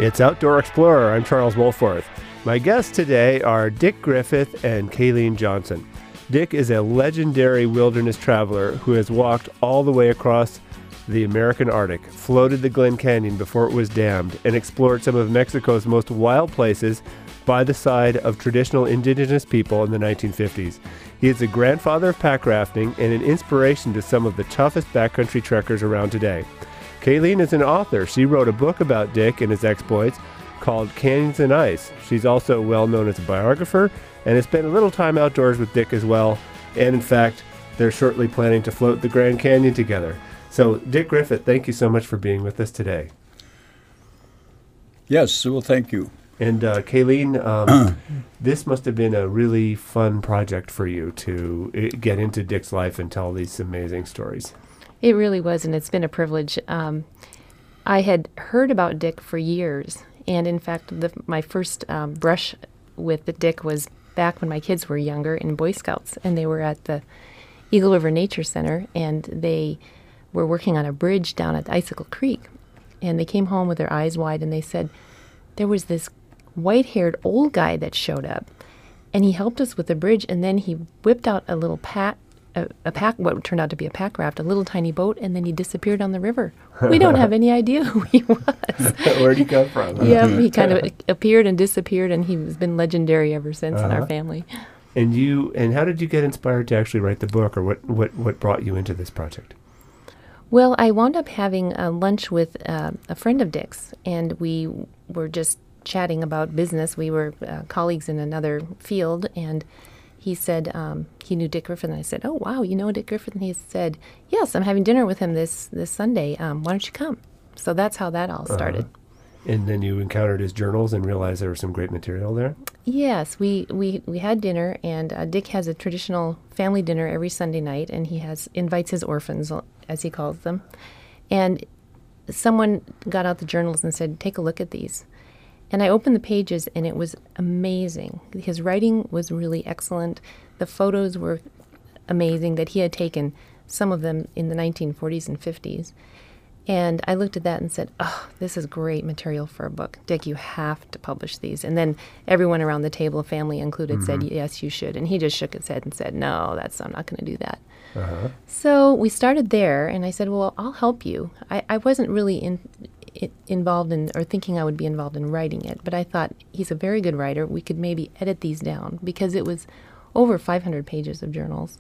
It's Outdoor Explorer. I'm Charles Wolforth. My guests today are Dick Griffith and Kayleen Johnson. Dick is a legendary wilderness traveler who has walked all the way across the American Arctic, floated the Glen Canyon before it was dammed, and explored some of Mexico's most wild places by the side of traditional indigenous people in the 1950s. He is a grandfather of pack rafting and an inspiration to some of the toughest backcountry trekkers around today. Kayleen is an author. She wrote a book about Dick and his exploits called Canyons and Ice. She's also well known as a biographer and has spent a little time outdoors with Dick as well. And in fact, they're shortly planning to float the Grand Canyon together. So, Dick Griffith, thank you so much for being with us today. Yes, well, thank you. And Kayleen, this must have been a really fun project for you to get into Dick's life and tell these amazing stories. It really was, and it's been a privilege. I had heard about Dick for years, and in fact, my first brush with the Dick was back when my kids were younger in Boy Scouts, and they were at the Eagle River Nature Center, and they were working on a bridge down at Icicle Creek, and they came home with their eyes wide, and they said, there was this white-haired old guy that showed up, and he helped us with the bridge, and then he whipped out a little pack, what turned out to be a pack raft, a little tiny boat, and then he disappeared on the river. We don't have any idea who he was. Where'd he come from? Yeah, he kind of appeared and disappeared, and he's been legendary ever since in our family. And how did you get inspired to actually write the book, or what brought you into this project? Well, I wound up having a lunch with a friend of Dick's, and we were just chatting about business. We were colleagues in another field, and he said he knew Dick Griffith, and I said, oh, wow, you know Dick Griffith? And he said, yes, I'm having dinner with him this Sunday. Why don't you come? So that's how that all started. And then you encountered his journals and realized there was some great material there? Yes, we had dinner, and Dick has a traditional family dinner every Sunday night, and he invites his orphans, as he calls them. And someone got out the journals and said, take a look at these. And I opened the pages, and it was amazing. His writing was really excellent. The photos were amazing that he had taken, some of them in the 1940s and 50s. And I looked at that and said, oh, this is great material for a book. Dick, you have to publish these. And then everyone around the table, family included, said, yes, you should. And he just shook his head and said, no, I'm not going to do that. So we started there, and I said, well, I'll help you. I wasn't really involved in, or thinking I would be involved in writing it, but I thought he's a very good writer. We could maybe edit these down, because it was over 500 pages of journals.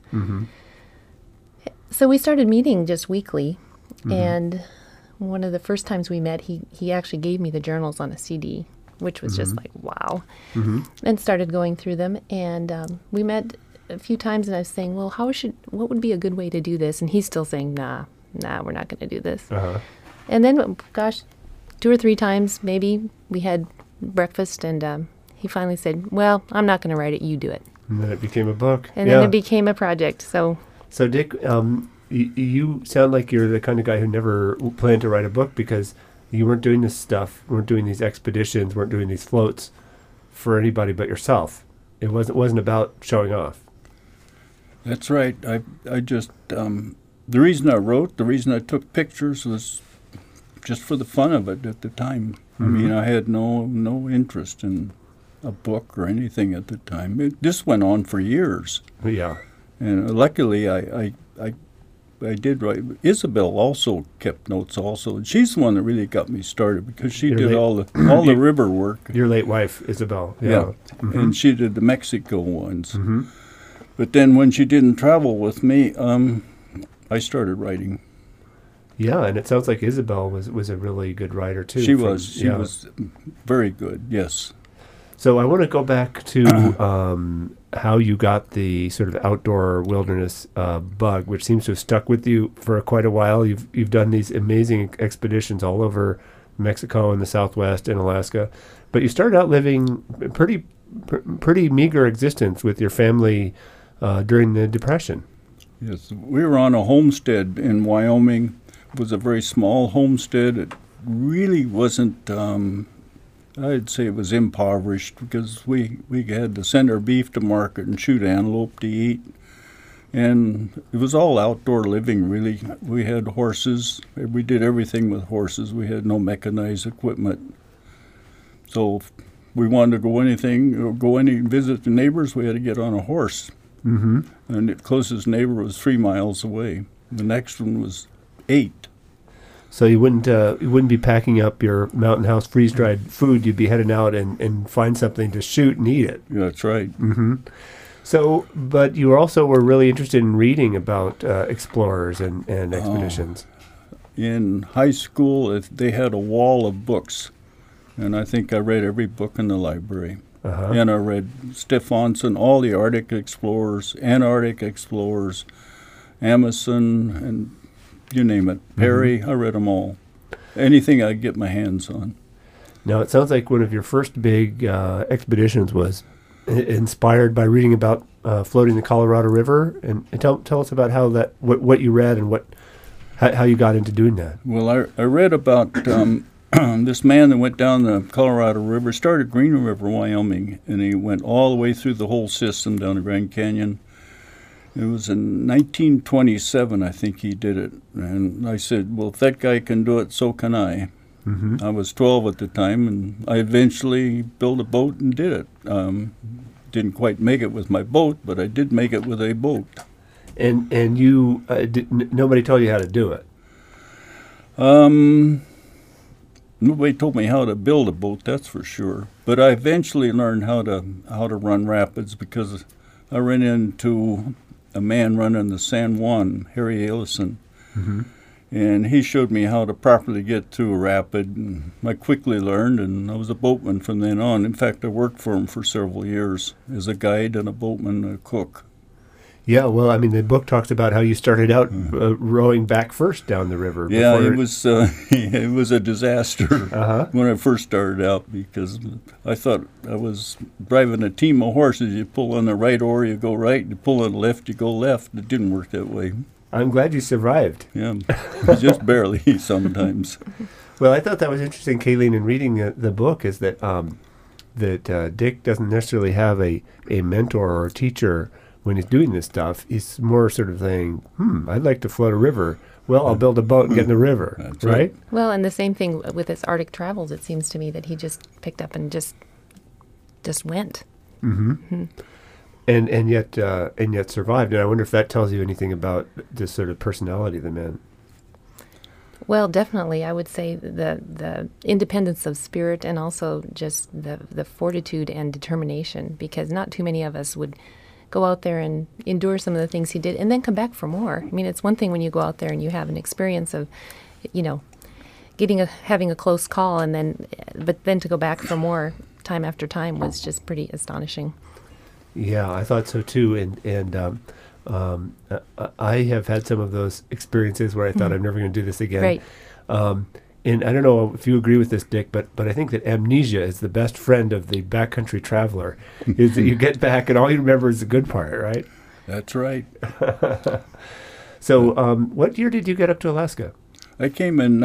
So we started meeting just weekly, and one of the first times we met, he actually gave me the journals on a CD, which was just like, wow, and started going through them. And we met a few times, and I was saying, well, what would be a good way to do this? And he's still saying, nah, we're not going to do this. And then, gosh, 2 or 3 times maybe we had breakfast, and he finally said, well, I'm not going to write it, you do it. And then it became a book. And then it became a project. So Dick, you sound like you're the kind of guy who never planned to write a book, because you weren't doing this stuff, weren't doing these expeditions, weren't doing these floats for anybody but yourself. It wasn't about showing off. That's right. I just, the reason I wrote, the reason I took pictures was just for the fun of it at the time. I mean, I had no interest in a book or anything at the time. This went on for years. Yeah. And luckily, I did write. Isabel also kept notes also. And she's the one that really got me started, because she did all the river work. Your late wife, Isabel. Yeah. And she did the Mexico ones. But then when she didn't travel with me, I started writing. Yeah, and it sounds like Isabel was a really good writer too. She was very good, yes. So I want to go back to how you got the sort of outdoor wilderness bug, which seems to have stuck with you for quite a while. You've done these amazing expeditions all over Mexico and the Southwest and Alaska, but you started out living pretty meager existence with your family during the Depression. Yes, we were on a homestead in Wyoming. It was a very small homestead. It really wasn't, I'd say it was impoverished, because we had to send our beef to market and shoot antelope to eat. And it was all outdoor living, really. We had horses. We did everything with horses. We had no mechanized equipment. So if we wanted to go anything, or go any visit the neighbors, we had to get on a horse. Mm-hmm. And the closest neighbor was 3 miles away. The next one was 8. So you wouldn't be packing up your Mountain House freeze-dried food. You'd be heading out and find something to shoot and eat it. Yeah, that's right. Mm-hmm. So, but you also were really interested in reading about explorers and expeditions. In high school, they had a wall of books, and I think I read every book in the library. Uh-huh. And I read Stefansson, all the Arctic explorers, Antarctic explorers, Amundsen, and you name it. Perry, I read them all. Anything I could get my hands on. Now, it sounds like one of your first big expeditions was inspired by reading about floating the Colorado River. And tell us about how what you read and how you got into doing that. Well, I read about this man that went down the Colorado River, started Green River, Wyoming, and he went all the way through the whole system down the Grand Canyon. It was in 1927, I think he did it. And I said, well, if that guy can do it, so can I. Mm-hmm. I was 12 at the time, and I eventually built a boat and did it. Didn't quite make it with my boat, but I did make it with a boat. And you nobody told you how to do it. Nobody told me how to build a boat, that's for sure. But I eventually learned how to run rapids because I ran into a man running the San Juan, Harry Ellison. Mm-hmm. And he showed me how to properly get through a rapid. And I quickly learned, and I was a boatman from then on. In fact, I worked for him for several years as a guide and a boatman and a cook. Yeah, well, I mean, the book talks about how you started out rowing back first down the river. Yeah, it was a disaster Uh-huh. when I first started out because I thought I was driving a team of horses. You pull on the right oar, you go right. You pull on the left, you go left. It didn't work that way. I'm glad you survived. Yeah, just barely sometimes. Well, I thought that was interesting, Kayleen, in reading the book, is that Dick doesn't necessarily have a mentor or a teacher when he's doing this stuff. He's more sort of saying, I'd like to float a river. Well, I'll build a boat and get in the river, That's right? Well, and the same thing with his Arctic travels. It seems to me that he just picked up and just went. Mm-hmm. And yet survived. And I wonder if that tells you anything about the sort of personality of the man. Well, definitely, I would say the independence of spirit and also just the fortitude and determination, because not too many of us would go out there and endure some of the things he did and then come back for more. I mean, it's one thing when you go out there and you have an experience of, having a close call, but then to go back for more time after time was just pretty astonishing. Yeah, I thought so too. And I have had some of those experiences where I thought I'm never going to do this again. Right. And I don't know if you agree with this, Dick, but I think that amnesia is the best friend of the backcountry traveler. Is that you get back and all you remember is the good part, right? That's right. So, what year did you get up to Alaska? I came in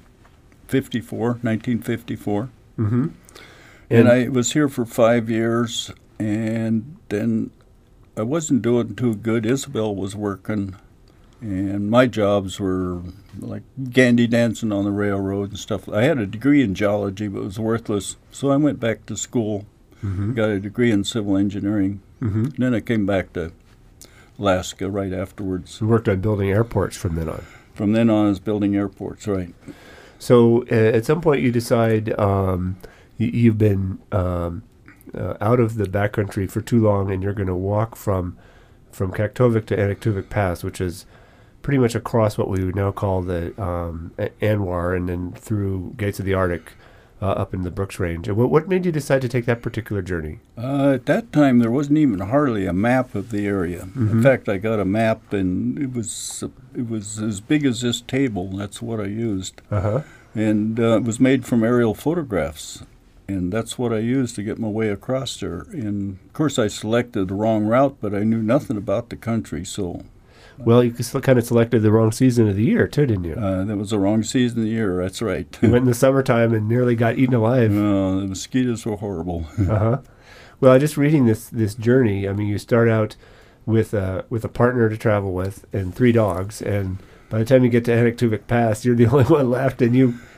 1954. Mm-hmm. And I was here for 5 years, and then I wasn't doing too good. Isabel was working, and my jobs were like gandy dancing on the railroad and stuff. I had a degree in geology, but it was worthless. So I went back to school, got a degree in civil engineering. Mm-hmm. Then I came back to Alaska right afterwards. You worked on building airports from then on. From then on, I was building airports, right. So at some point you decide you've been out of the backcountry for too long, and you're going to walk from Kaktovik to Anaktuvik Pass, which is pretty much across what we would now call the Anwar, and then through Gates of the Arctic up in the Brooks Range. And what made you decide to take that particular journey? At that time, there wasn't even hardly a map of the area. Mm-hmm. In fact, I got a map, and it was as big as this table. That's what I used. Uh-huh. And it was made from aerial photographs. And that's what I used to get my way across there. And, of course, I selected the wrong route, but I knew nothing about the country, so... Well, you kind of selected the wrong season of the year, too, didn't you? That was the wrong season of the year, that's right. You went in the summertime and nearly got eaten alive. The mosquitoes were horrible. Uh-huh. Well, just reading this journey, I mean, you start out with a partner to travel with and 3 dogs, and by the time you get to Anaktuvik Pass, you're the only one left, and you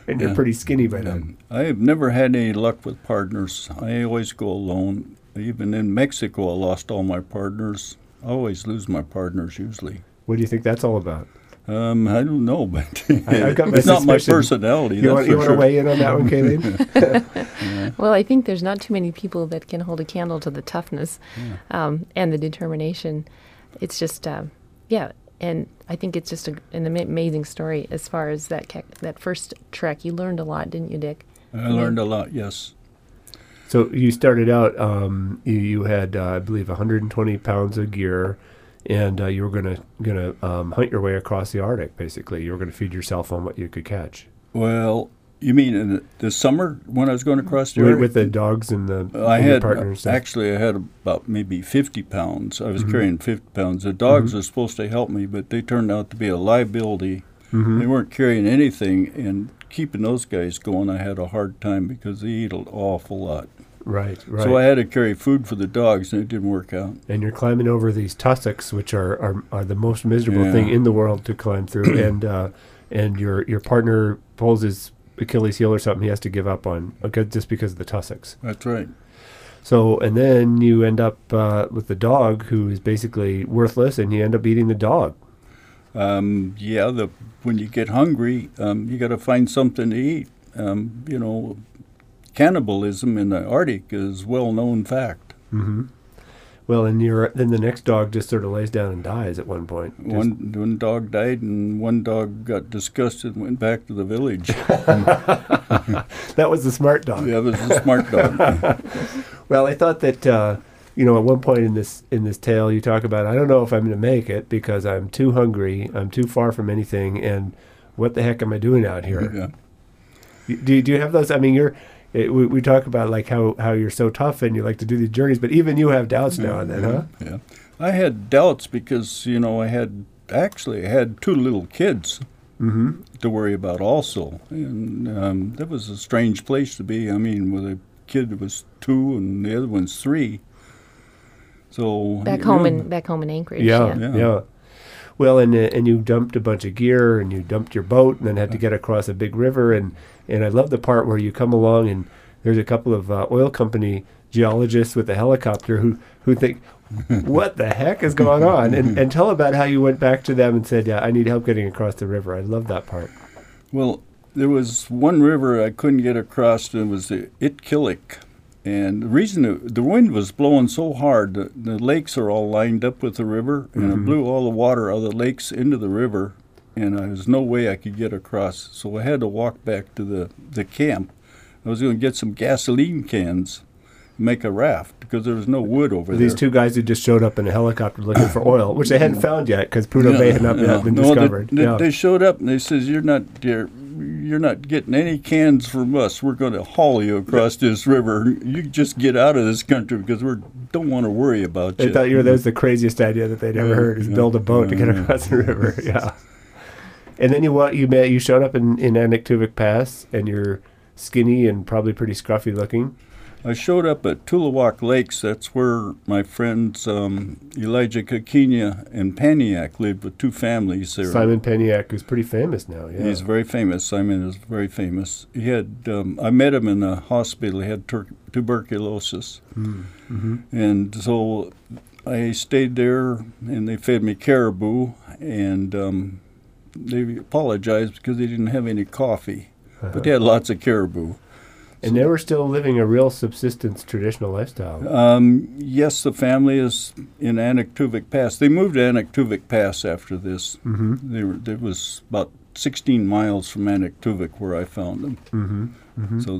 and you're pretty skinny by then. I have never had any luck with partners. I always go alone. Even in Mexico, I lost all my partners. I always lose my partners usually. What do you think that's all about? I don't know, but I've got my it's not my suspicion. personality. You want to sure. weigh in on that one, Kayleen? Well, I think there's not too many people that can hold a candle to the toughness and the determination. It's just, and I think it's just an amazing story as far as that first trek. You learned a lot, didn't you, Dick? I learned a lot, yes. So you started out, you had, I believe, 120 pounds of gear, and you were gonna hunt your way across the Arctic, basically. You were going to feed yourself on what you could catch. Well, you mean in the summer when I was going across the Arctic? With the dogs and the partners? Actually, I had about maybe 50 pounds. I was carrying 50 pounds. The dogs were supposed to help me, but they turned out to be a liability. They weren't carrying anything, and keeping those guys going, I had a hard time because they eat an awful lot. Right. So I had to carry food for the dogs, and it didn't work out. And you're climbing over these tussocks, which are the most miserable thing in the world to climb through. And your partner pulls his Achilles heel or something, he has to give up on just because of the tussocks. That's right. So, and then you end up with the dog, who is basically worthless, and you end up eating the dog. When you get hungry, you got to find something to eat. Cannibalism in the Arctic is well-known fact. Well, and then the next dog just sort of lays down and dies at one point. One dog died, and one dog got disgusted and went back to the village. That was the smart dog. That was the smart dog. Well, I thought that at one point in this tale, you talk about, I don't know if I'm going to make it because I'm too hungry, I'm too far from anything, and what the heck am I doing out here? Yeah. Do you have those? I mean, we talk about like how you're so tough and you like to do these journeys, but even you have doubts now and then, huh? Yeah. I had doubts because, I had two little kids to worry about also. And that was a strange place to be. I mean, with a kid that was 2 and the other one's 3. So back home in Anchorage. Yeah. Well, and you dumped a bunch of gear, and you dumped your boat, and then had to get across a big river. And I love the part where you come along, and there's a couple of oil company geologists with a helicopter who think, what the heck is going on? And tell about how you went back to them and said, yeah, I need help getting across the river. I love that part. Well, there was one river I couldn't get across, and it was the Itkillik. And the reason the wind was blowing so hard, the lakes are all lined up with the river, and it blew all the water out of the lakes into the river, and there was no way I could get across. So I had to walk back to the camp. I was going to get some gasoline cans, make a raft, because there was no wood over there. These two guys who just showed up in a helicopter looking for oil, which they hadn't found yet because Prudhoe Bay had not been discovered. They showed up and they says, you're not getting any cans from us. We're going to haul you across this river. You just get out of this country because we don't want to worry about you. They thought that was the craziest idea that they'd ever heard, is build a boat to get across the river. Yeah. And then you showed up in Anaktuvuk Pass, and you're skinny and probably pretty scruffy looking. I showed up at Tuluwak Lakes. That's where my friends Elijah Kakinia and Paniak lived with 2 families there. Simon Paniak, who's pretty famous now. Yeah. He's very famous. Simon is very famous. He had I met him in the hospital. He had tuberculosis. And so I stayed there, and they fed me caribou, and they apologized because they didn't have any coffee. But they had lots of caribou. And they were still living a real subsistence traditional lifestyle. Yes, the family is in Anaktuvuk Pass. They moved to Anaktuvuk Pass after this. It was about 16 miles from Anaktuvuk where I found them. So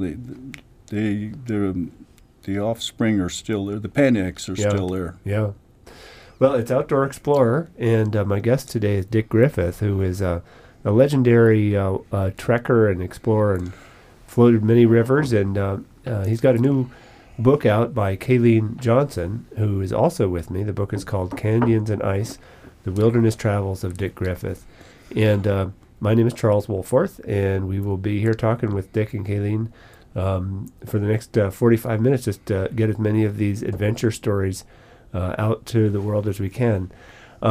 the offspring are still there. The Paniaks are still there. Yeah. Well, it's Outdoor Explorer, and my guest today is Dick Griffith, who is a legendary trekker and explorer and floated many rivers, and he's got a new book out by Kayleen Johnson, who is also with me. The book is called Canyons and Ice, The Wilderness Travels of Dick Griffith. And my name is Charles Wohlforth, and we will be here talking with Dick and Kayleen for the next 45 minutes, just to get as many of these adventure stories out to the world as we can.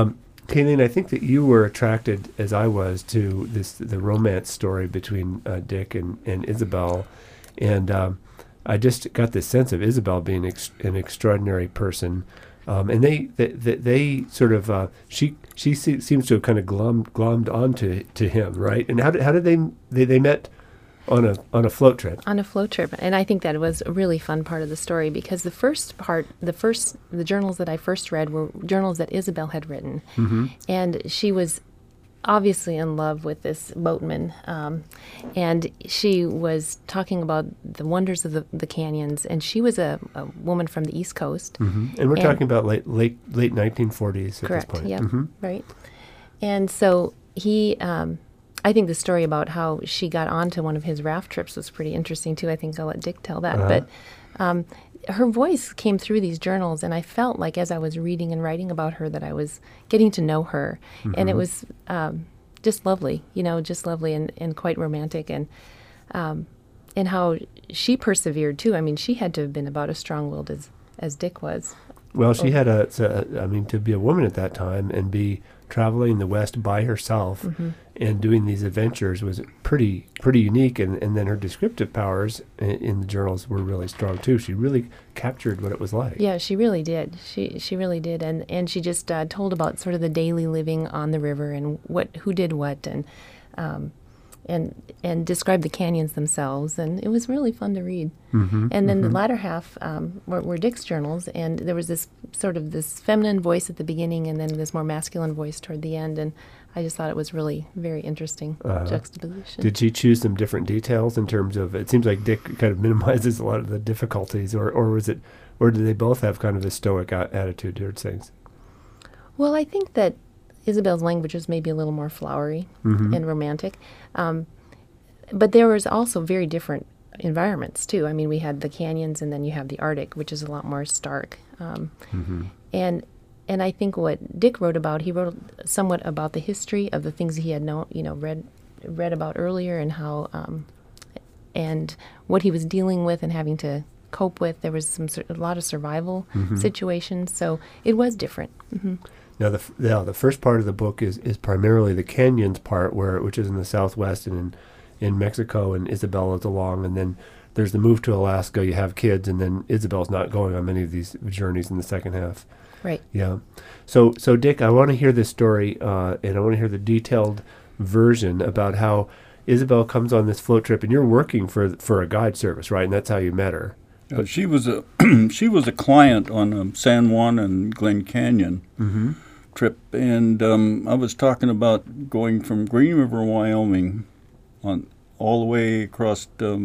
Kayleen, I think that you were attracted, as I was, to the romance story between Dick and Isabel, and I just got this sense of Isabel being an extraordinary person, and they sort of she seems to have kind of glommed onto him, right? And how did they met on a float trip? On a float trip, and I think that was a really fun part of the story because the journals that I first read were journals that Isabel had written, and she was obviously in love with this boatman, and she was talking about the wonders of the canyons, and she was a woman from the East Coast. And we're talking about late 1940s at this point. Yeah, right. And so he, I think the story about how she got onto one of his raft trips was pretty interesting too. I think I'll let Dick tell that. But her voice came through these journals, and I felt like as I was reading and writing about her that I was getting to know her, and it was just lovely, just lovely and quite romantic, and how she persevered too. I mean, she had to have been about as strong-willed as Dick was. Well, she had to be a woman at that time and be traveling the West by herself and doing these adventures was pretty unique. And then her descriptive powers in the journals were really strong too. She really captured what it was like. Yeah, she really did. She really did. And she just told about sort of the daily living on the river and who did what and described the canyons themselves, and it was really fun to read. And then the latter half were Dick's journals, and there was this feminine voice at the beginning, and then this more masculine voice toward the end, and I just thought it was really very interesting juxtaposition. Did she choose some different details in terms of? It seems like Dick kind of minimizes a lot of the difficulties, or did they both have kind of a stoic attitude towards things? Well, I think that Isabel's language was maybe a little more flowery and romantic. But there was also very different environments, too. I mean, we had the canyons, and then you have the Arctic, which is a lot more stark. And I think what Dick wrote about, he wrote somewhat about the history of the things he had read about earlier, and how and what he was dealing with and having to cope with. There was a lot of survival situations, so it was different. Now, the first part of the book is primarily the canyons part, which is in the Southwest and in Mexico, and Isabella's along, and then there's the move to Alaska. You have kids, and then Isabel's not going on many of these journeys in the second half. Right. Yeah. So Dick, I want to hear this story, and I want to hear the detailed version about how Isabel comes on this float trip, and you're working for a guide service, right? And that's how you met her. She was a client on San Juan and Glen Canyon trip, and I was talking about going from Green River, Wyoming, all the way across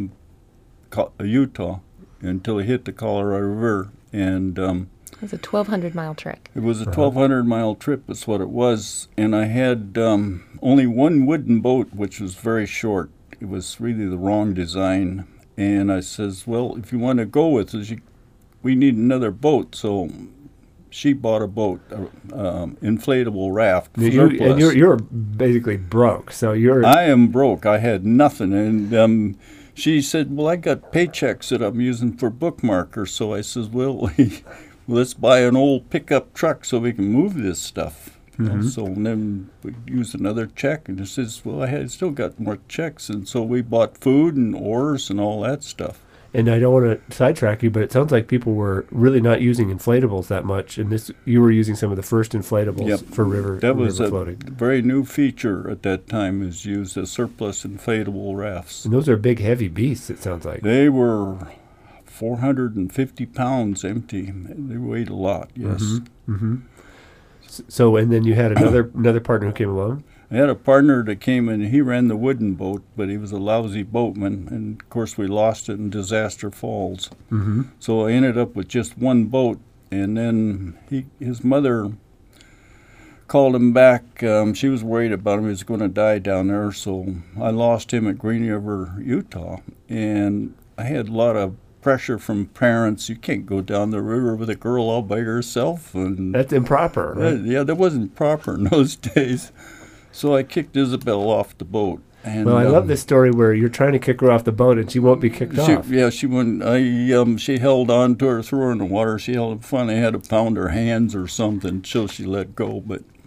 Utah until it hit the Colorado River, and it was a 1,200-mile trek. It was a 1,200-mile trip, is what it was, and I had only one wooden boat, which was very short. It was really the wrong design, and I says, well, if you want to go with us, we need another boat, so she bought a boat, inflatable raft. And you're basically broke, so you're... I am broke. I had nothing, and she said, well, I got paychecks that I'm using for bookmarkers, so I says, well, let's buy an old pickup truck so we can move this stuff. So then we used another check, and it says, well, I had still got more checks, and so we bought food and oars and all that stuff. And I don't want to sidetrack you, but it sounds like people were really not using inflatables that much, and you were using some of the first inflatables for river That was floating. A very new feature at that time, is used as surplus inflatable rafts. And those are big, heavy beasts, it sounds like. They were 450 pounds empty. They weighed a lot, yes. So, and then you had another partner who came along? I had a partner that came in, he ran the wooden boat, but he was a lousy boatman, and of course we lost it in Disaster Falls. So I ended up with just one boat, and then his mother called him back. She was worried about him, he was going to die down there, so I lost him at Green River, Utah, and I had a lot of pressure from parents. You can't go down the river with a girl all by herself. And that's improper, right? Yeah, that wasn't proper in those days. So I kicked Isabel off the boat. And, well, I love this story where you're trying to kick her off the boat and she won't be kicked off. Yeah, she wouldn't. She held on to her, threw her in the water. She held it funny. I had to pound her hands or something until she let go. But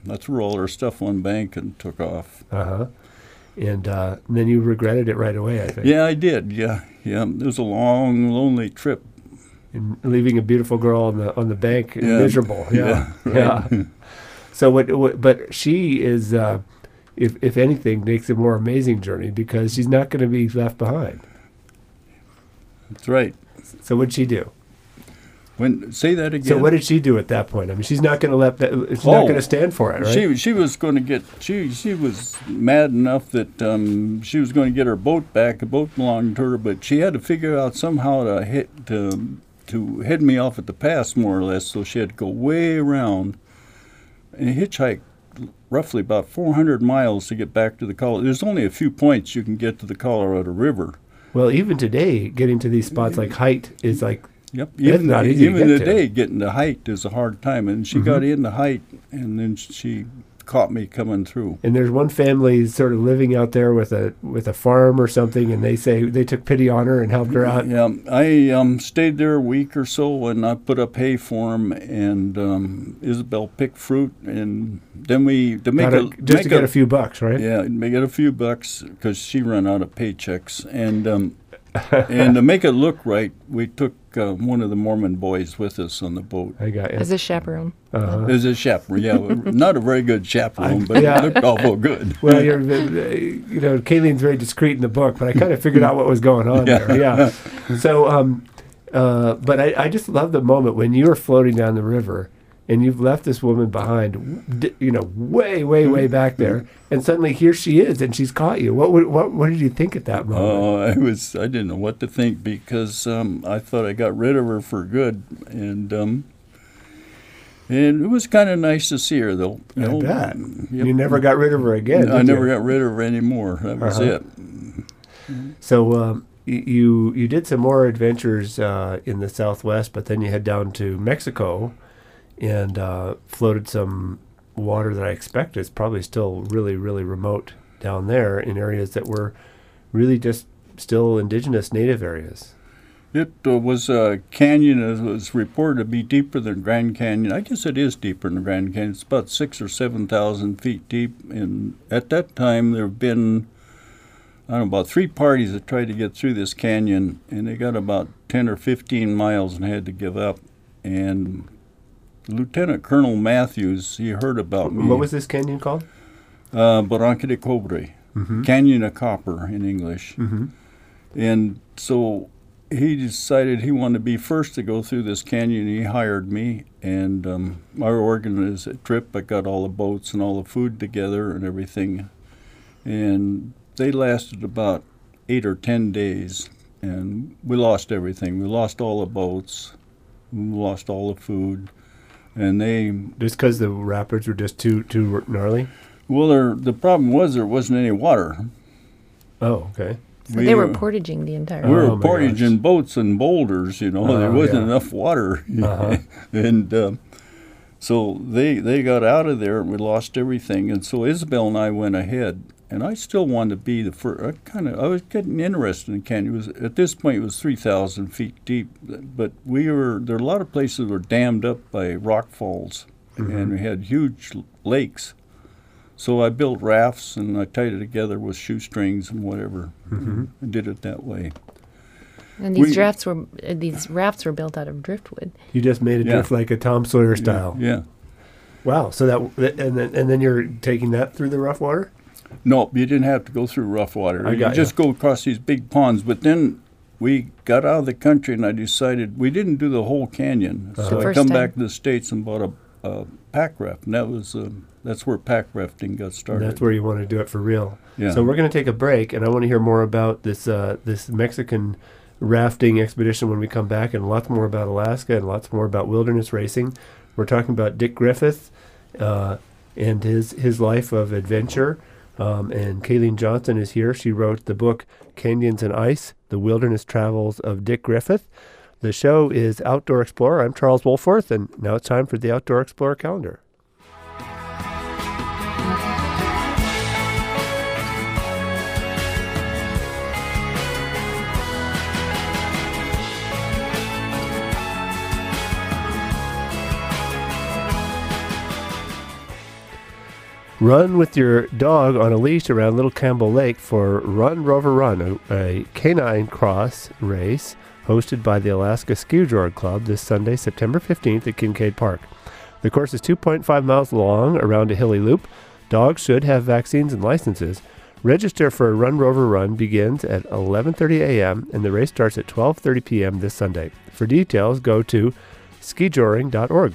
I threw all our stuff on bank and took off. Uh-huh. And then you regretted it right away, I think. Yeah, I did. Yeah. It was a long, lonely trip. And leaving a beautiful girl on the bank, miserable. Yeah. Right. Yeah. So but she is, if anything, makes a more amazing journey because she's not going to be left behind. That's right. So what'd she do? Say that again. So what did she do at that point? I mean, she's not going to let that. She's not going to stand for it, right? She was going to get. She was mad enough that she was going to get her boat back. The boat belonged to her, but she had to figure out somehow to head me off at the pass, more or less. So she had to go way around and hitchhike roughly about 400 miles to get back to the Colorado. There's only a few points you can get to the Colorado River. Well, even today, getting to these spots like Height is like. Yep. It's not easy to get to. Today, getting to Height is a hard time. And she got into Height, and then she caught me coming through. And there's one family sort of living out there with a farm or something, and they say they took pity on her and helped her out. Yeah, I stayed there a week or so, and I put up hay for them, and Isabel picked fruit, and then to get a few bucks, right? Yeah, make it a few bucks because she ran out of paychecks, and to make it look right, we took one of the Mormon boys with us on the boat. I got you. As a chaperone. As a chaperone, yeah. Not a very good chaperone, but it looked awful good. Well, Kayleen's very discreet in the book, but I kind of figured out what was going on there. Yeah. So, but I just love the moment when you were floating down the river and you've left this woman behind, way, way, way back there, and suddenly here she is, and she's caught you. What did you think at that moment? I didn't know what to think because I thought I got rid of her for good, and it was kind of nice to see her, though. I bet. Yep. You never got rid of her again. I never got rid of her anymore. That was it. So you did some more adventures in the Southwest, but then you head down to Mexico and floated some water that I expect is probably still really, really remote down there in areas that were really just still indigenous native areas. It was a canyon that was reported to be deeper than Grand Canyon. I guess it is deeper than Grand Canyon. It's about 6,000 or 7,000 feet deep. And at that time, there have been, about 3 parties that tried to get through this canyon, and they got about 10 or 15 miles and had to give up. And Lieutenant Colonel Matthews, he heard about me. What was this canyon called? Barranca de Cobre, Canyon of Copper in English. And so he decided he wanted to be first to go through this canyon. He hired me, and I organized a trip. I got all the boats and all the food together and everything. And they lasted about 8 or 10 days, and we lost everything. We lost all the boats. We lost all the food. And they just because the rapids were just too gnarly. Well, the problem was there wasn't any water. Oh, okay. So they were portaging the entire. We were portaging boats and boulders. There wasn't enough water, and so they got out of there, and we lost everything. And so Isabel and I went ahead, and I still wanted to be the first. I was getting interested in canyon. At this point it was 3,000 feet deep, but there are a lot of places that were dammed up by rock falls, and we had huge lakes. So I built rafts, and I tied it together with shoestrings and whatever. And did it that way. And these rafts were built out of driftwood. You just made it drift like a Tom Sawyer style. Yeah. Wow. So and then you're taking that through the rough water? No, you didn't have to go through rough water. You just go across these big ponds. But then we got out of the country, and I decided we didn't do the whole canyon. So I come back to the States and bought a pack raft, and that's where pack rafting got started. That's where you want to do it for real. Yeah. So we're going to take a break, and I want to hear more about this Mexican rafting expedition when we come back, and lots more about Alaska and lots more about wilderness racing. We're talking about Dick Griffith and his life of adventure. And Kayleen Johnson is here. She wrote the book Canyons and Ice, The Wilderness Travels of Dick Griffith. The show is Outdoor Explorer. I'm Charles Wolforth, and now it's time for the Outdoor Explorer calendar. Run with your dog on a leash around Little Campbell Lake for Run Rover Run, a canine cross race hosted by the Alaska Ski Resort Club this Sunday, September 15th at Kincaid Park. The course is 2.5 miles long around a hilly loop. Dogs should have vaccines and licenses. Register for Run Rover Run begins at 11:30 a.m. and the race starts at 12:30 p.m. this Sunday. For details, go to skijoring.org.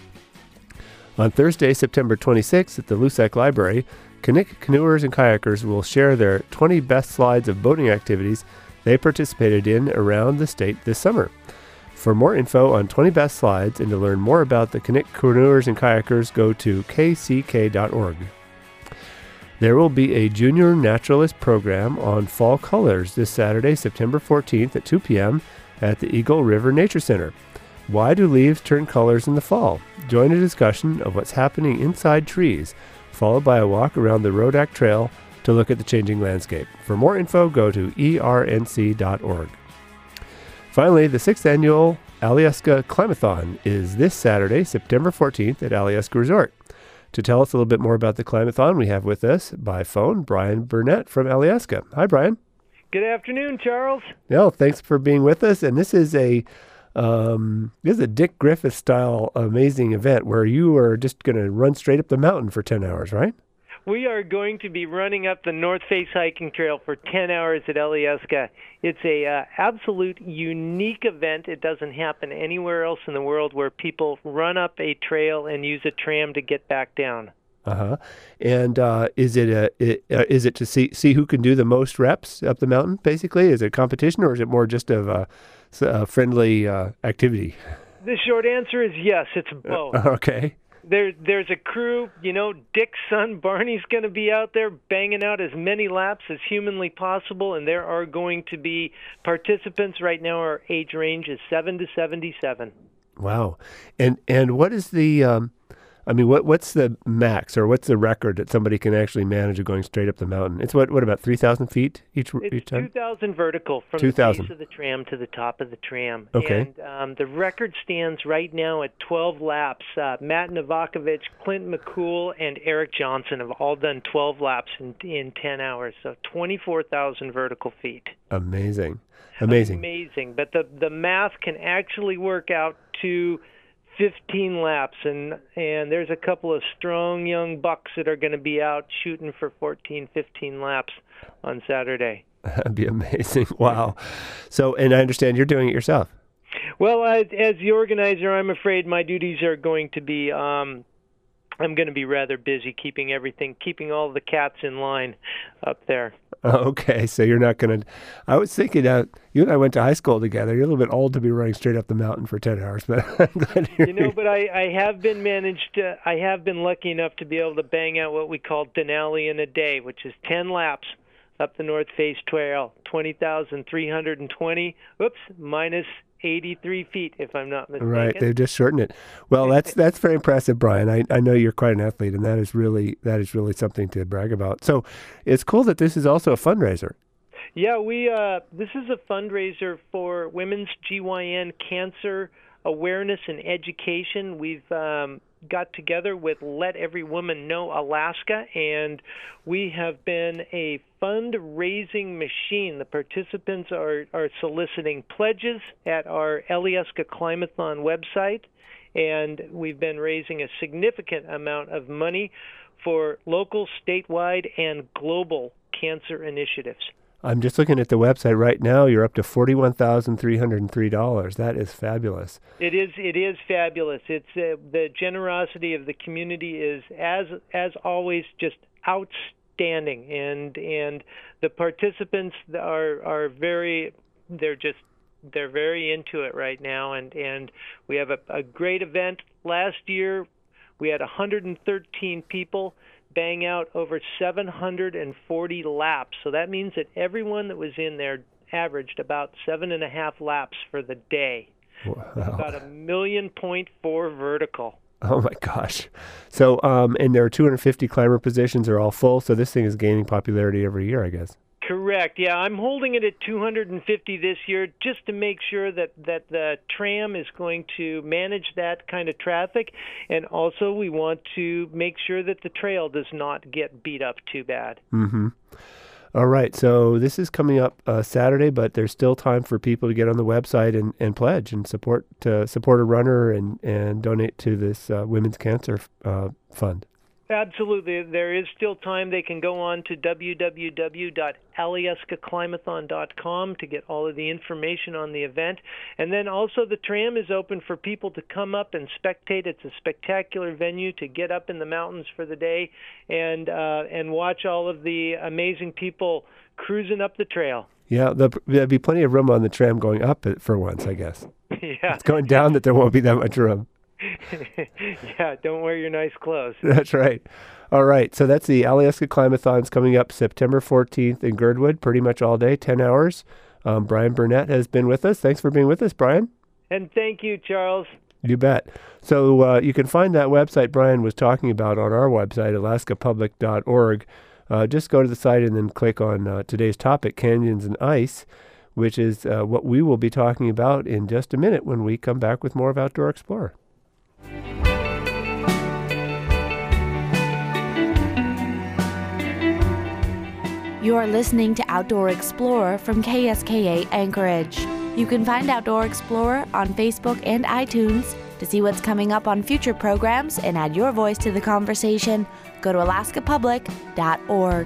On Thursday, September 26th at the Lusac Library, Knik canoers and kayakers will share their 20 best slides of boating activities they participated in around the state this summer. For more info on 20 best slides and to learn more about the Knik canoers and kayakers, go to kck.org. There will be a junior naturalist program on fall colors this Saturday, September 14th at 2 p.m. at the Eagle River Nature Center. Why do leaves turn colors in the fall? Join a discussion of what's happening inside trees, followed by a walk around the Rodak Trail to look at the changing landscape. For more info, go to ernc.org. Finally, the 6th annual Alyeska Climathon is this Saturday, September 14th at Alyeska Resort. To tell us a little bit more about the Climathon, we have with us by phone Brian Burnett from Alyeska. Hi, Brian. Good afternoon, Charles. Yeah, thanks for being with us. And this is a Dick Griffith style amazing event where you are just going to run straight up the mountain for 10 hours, right? We are going to be running up the North Face Hiking Trail for 10 hours at Alyeska. It's a absolute unique event. It doesn't happen anywhere else in the world where people run up a trail and use a tram to get back down. Uh-huh. And is it to see who can do the most reps up the mountain, basically? Is it a competition, or is it more just of a friendly activity? The short answer is yes, it's both. Okay. There's a crew, Dick's son Barney's going to be out there banging out as many laps as humanly possible, and there are going to be participants. Right now our age range is 7 to 77. Wow. And what is the what's the max, or what's the record that somebody can actually manage of going straight up the mountain? It's what about 3,000 feet each time? 2,000 vertical from 2,000. the base of the tram to the top of the tram. Okay. And the record stands right now at 12 laps. Matt Novakovic, Clint McCool, and Eric Johnson have all done 12 laps in 10 hours, so 24,000 vertical feet. Amazing. But the math can actually work out to 15 laps, and there's a couple of strong young bucks that are going to be out shooting for 14, 15 laps on Saturday. That'd be amazing. Wow. So, and I understand you're doing it yourself. Well, as the organizer, I'm afraid my duties are going to be, I'm going to be rather busy keeping all the cats in line up there. Okay, so you're not going to... I was thinking you and I went to high school together. You're a little bit old to be running straight up the mountain for 10 hours, but I'm glad you're... But I have been lucky enough to be able to bang out what we call Denali in a day, which is 10 laps up the North Face Trail, 20,320, minus 83 feet, if I'm not mistaken. Right, they've just shortened it. Well, that's very impressive, Brian. I know you're quite an athlete, and that is really something to brag about. So it's cool that this is also a fundraiser. Yeah, this is a fundraiser for women's GYN cancer awareness and education. We've got together with Let Every Woman Know Alaska, and we have been a fundraising machine. The participants are soliciting pledges at our Alyeska Climathon website, and we've been raising a significant amount of money for local, statewide, and global cancer initiatives. I'm just looking at the website right now. You're up to $41,303. That is fabulous. It is fabulous. It's the generosity of the community is as always just outstanding, and the participants are very into it right now, and we have a great event. Last year we had 113 people bang out over 740 laps. So that means that everyone that was in there averaged about 7.5 laps for the day. Wow. About 1.4 million vertical. Oh my gosh. So, and there are 250 climber positions are all full. So this thing is gaining popularity every year, I guess. Correct. Yeah, I'm holding it at 250 this year just to make sure that the tram is going to manage that kind of traffic, and also we want to make sure that the trail does not get beat up too bad. Mm-hmm. All right, so this is coming up Saturday, but there's still time for people to get on the website and pledge and support a runner and donate to this Women's Cancer Fund. Absolutely. There is still time. They can go on to www.alaskaclimathon.com to get all of the information on the event. And then also the tram is open for people to come up and spectate. It's a spectacular venue to get up in the mountains for the day and watch all of the amazing people cruising up the trail. Yeah, there'll be plenty of room on the tram going up for once, I guess. Yeah. It's going down that there won't be that much room. Yeah, don't wear your nice clothes. That's right. All right, so that's the Alaska Climathon's coming up September 14th in Girdwood, pretty much all day, 10 hours. Brian Burnett has been with us. Thanks for being with us, Brian. And thank you, Charles. You bet. So you can find that website Brian was talking about on our website, alaskapublic.org. Just go to the site and then click on today's topic, Canyons and Ice, which is what we will be talking about in just a minute when we come back with more of Outdoor Explorer. You're listening to Outdoor Explorer from KSKA Anchorage. You can find Outdoor Explorer on Facebook and iTunes. To see what's coming up on future programs and add your voice to the conversation, go to alaskapublic.org.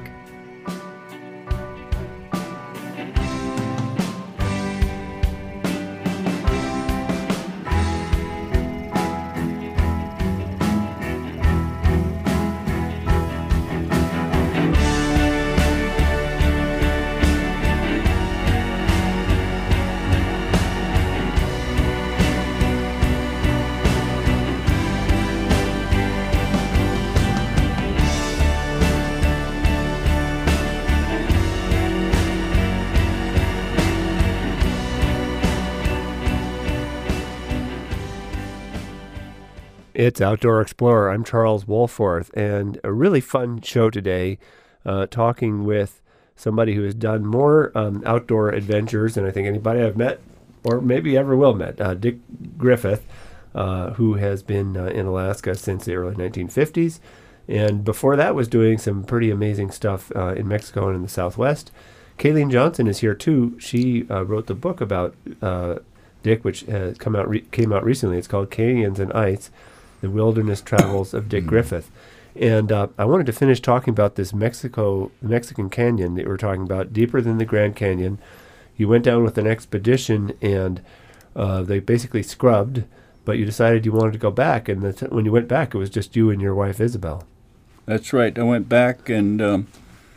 It's Outdoor Explorer. I'm Charles Wolforth, and a really fun show today, talking with somebody who has done more outdoor adventures than I think anybody I've met, or maybe ever will met. Dick Griffith, who has been in Alaska since the early 1950s, and before that was doing some pretty amazing stuff in Mexico and in the Southwest. Kayleen Johnson is here too. She wrote the book about Dick, which has came out recently. It's called Canyons and Ice: The Wilderness Travels of Dick Griffith. And I wanted to finish talking about this Mexican canyon that we were talking about, deeper than the Grand Canyon. You went down with an expedition, and they basically scrubbed, but you decided you wanted to go back. And when you went back, it was just you and your wife, Isabel. That's right. I went back, and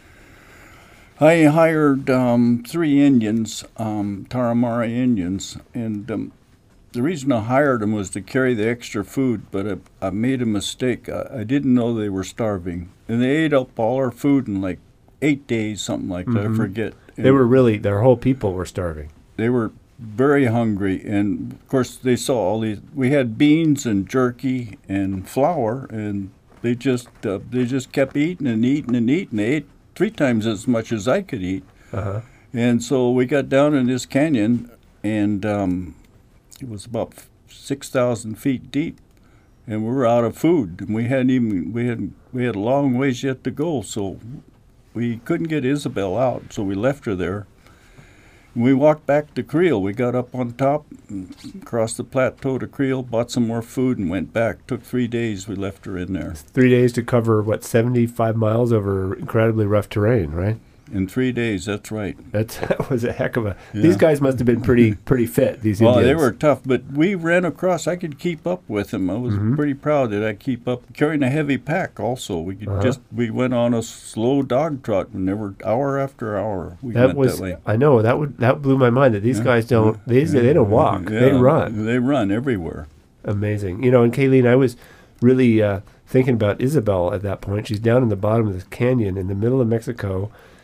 I hired 3 Indians, Tarahumara Indians, and the reason I hired them was to carry the extra food, but I made a mistake. I didn't know they were starving. And they ate up all our food in like 8 days, something like that, I forget. And their whole people were starving. They were very hungry, and of course they saw all these. We had beans and jerky and flour, and they just kept eating and eating and eating. They ate 3 times as much as I could eat. Uh-huh. And so we got down in this canyon, and it was about 6,000 feet deep, and we were out of food, and we had a long ways yet to go, so we couldn't get Isabel out, so we left her there. And we walked back to Creel. We got up on top, across the plateau to Creel, bought some more food, and went back. Took 3 days. We left her in there. 3 days to cover 75 miles over incredibly rough terrain, right? In 3 days, that's right. That was a heck of a... Yeah. These guys must have been pretty fit, these Indians. Well, they were tough, but we ran across. I could keep up with them. I was pretty proud that I keep up. Carrying a heavy pack also. We could we went on a slow dog trot, and there were hour after hour. We went that way. I know, that blew my mind that these guys don't... They don't walk. Yeah, they run. They run everywhere. Amazing. And Kayleen, I was really thinking about Isabel at that point. She's down in the bottom of this canyon in the middle of Mexico,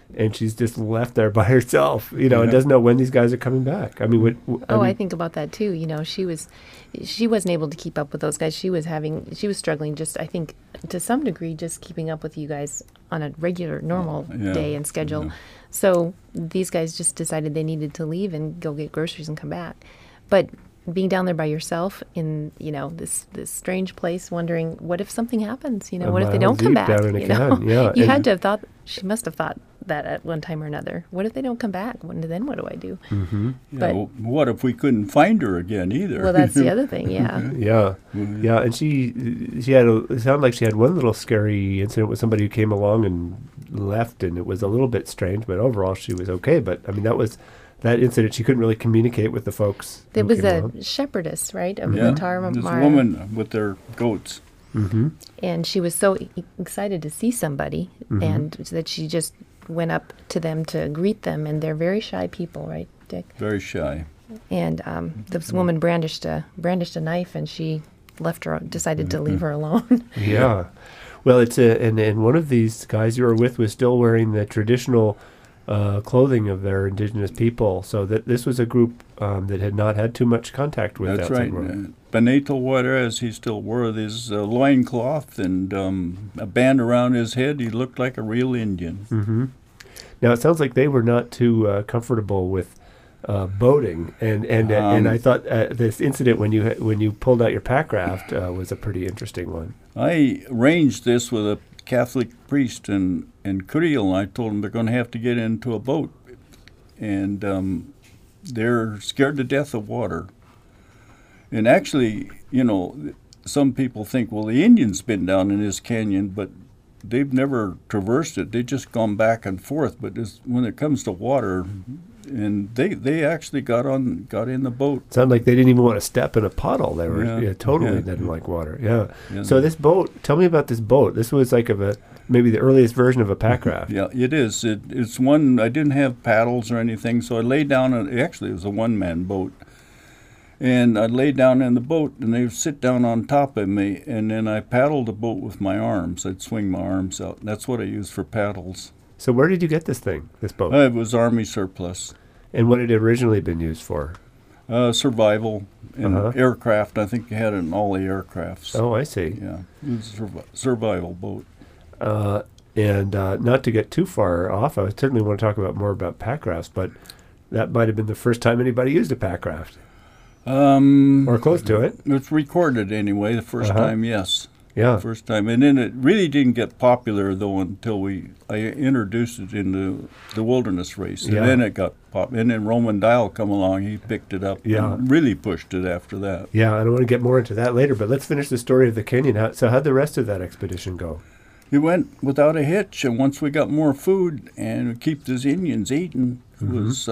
and she's just left there by herself, and doesn't know when these guys are coming back. I mean, I think about that too. She wasn't able to keep up with those guys. She was struggling just, I think, to some degree, just keeping up with you guys on a regular, normal day and schedule. Yeah. So these guys just decided they needed to leave and go get groceries and come back. But being down there by yourself in, this strange place, wondering, what if something happens? What if they don't come back? You had to have thought, she must have thought that at one time or another. What if they don't come back? Then what do I do? Mm-hmm. But what if we couldn't find her again either? Well, that's the other thing, yeah. Yeah. And she had it sounded like she had one little scary incident with somebody who came along and left, and it was a little bit strange, but overall she was okay. But I mean, that incident, she couldn't really communicate with the folks. There was a shepherdess, right, of the Tarahumara. This woman with their goats. Mm-hmm. And she was so excited to see somebody, and that she just went up to them to greet them. And they're very shy people, right, Dick? Very shy. And this woman brandished a knife, and she decided to leave her alone. Yeah. Well, it's and one of these guys you were with was still wearing the traditional clothing of their indigenous people, so that this was a group that had not had too much contact with. That's right. Benito Juarez, he still wore this loincloth and a band around his head. He looked like a real Indian. Mm-hmm. Now it sounds like they were not too comfortable with boating, and I thought this incident when you pulled out your pack raft was a pretty interesting one. I arranged this with a Catholic priest in Kuriel, and I told them they're going to have to get into a boat, and they're scared to death of water. And actually, some people think, well, the Indians been down in this canyon, but they've never traversed it. They've just gone back and forth. But when it comes to water, and they actually got in the boat. Sounded like they didn't even want to step in a puddle. They were totally didn't like water. Yeah. So this boat, tell me about this boat. This was like maybe the earliest version of a pack raft. Yeah, it is. It's one. I didn't have paddles or anything, so I laid down. Actually, it was a one-man boat, and I laid down in the boat, and they would sit down on top of me, and then I paddled the boat with my arms. I'd swing my arms out. That's what I used for paddles. So where did you get this boat? It was Army surplus. And what had it originally been used for? Survival and aircraft. I think you had it in all the aircrafts. Oh, I see. Yeah, it was a survival boat. And not to get too far off, I certainly want to talk more about pack rafts, but that might have been the first time anybody used a pack raft. Or close to it. It's recorded anyway, the first time, yes. Yeah. First time. And then it really didn't get popular, though, until I introduced it in the wilderness race. And then it got popular. And then Roman Dial come along, he picked it up and really pushed it after that. Yeah, I don't want to get more into that later, but let's finish the story of the canyon. So how'd the rest of that expedition go? It went without a hitch, and once we got more food and keep these Indians eating, it was,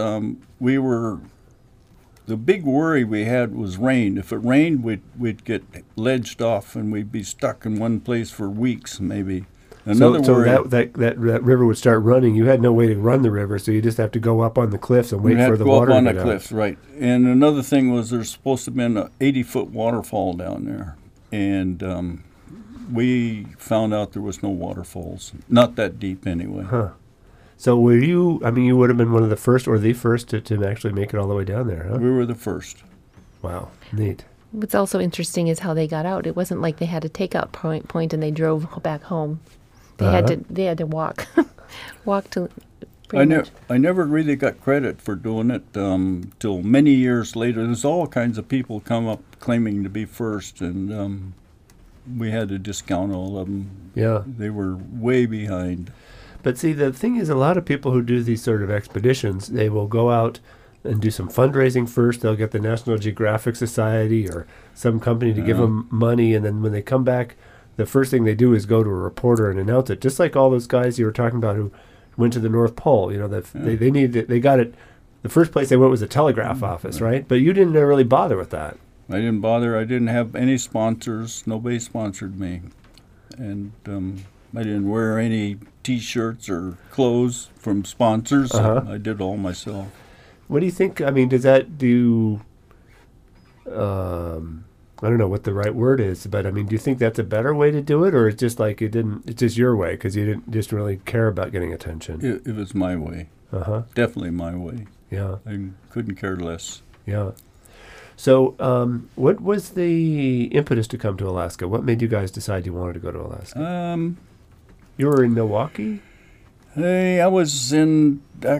the big worry we had was rain. If it rained, we'd get ledged off, and we'd be stuck in one place for weeks, maybe. So that river would start running. You had no way to run the river, so you just have to go up on the cliffs and wait for the water to go up on get the out. cliffs, right. And another thing was there's supposed to have been an 80-foot waterfall down there, and we found out there was no waterfalls, not that deep anyway. Huh. So were you, you would have been one of the first or the first to actually make it all the way down there, huh? We were the first. Wow, neat. What's also interesting is how they got out. It wasn't like they had a takeout point and they drove back home. They had to walk, to. I never really got credit for doing it till many years later. There's all kinds of people come up claiming to be first, and we had to discount all of them. Yeah, they were way behind. But see, the thing is, a lot of people who do these sort of expeditions, they will go out and do some fundraising first. They'll get the National Geographic Society or some company to give them money, and then when they come back, the first thing they do is go to a reporter and announce it. Just like all those guys you were talking about who went to the North Pole. They got it. The first place they went was a telegraph office, right? But you didn't really bother with that. I didn't bother. I didn't have any sponsors. Nobody sponsored me, and I didn't wear any T-shirts or clothes from sponsors. I did all myself. What do you think? Does that do? I don't know what the right word is, but I mean, do you think that's a better way to do it, or it's just like it's just your way because you didn't just really care about getting attention? It was my way. Definitely my way. Yeah. I couldn't care less. Yeah. So, what was the impetus to come to Alaska? What made you guys decide you wanted to go to Alaska? You were in Milwaukee? Hey, I was in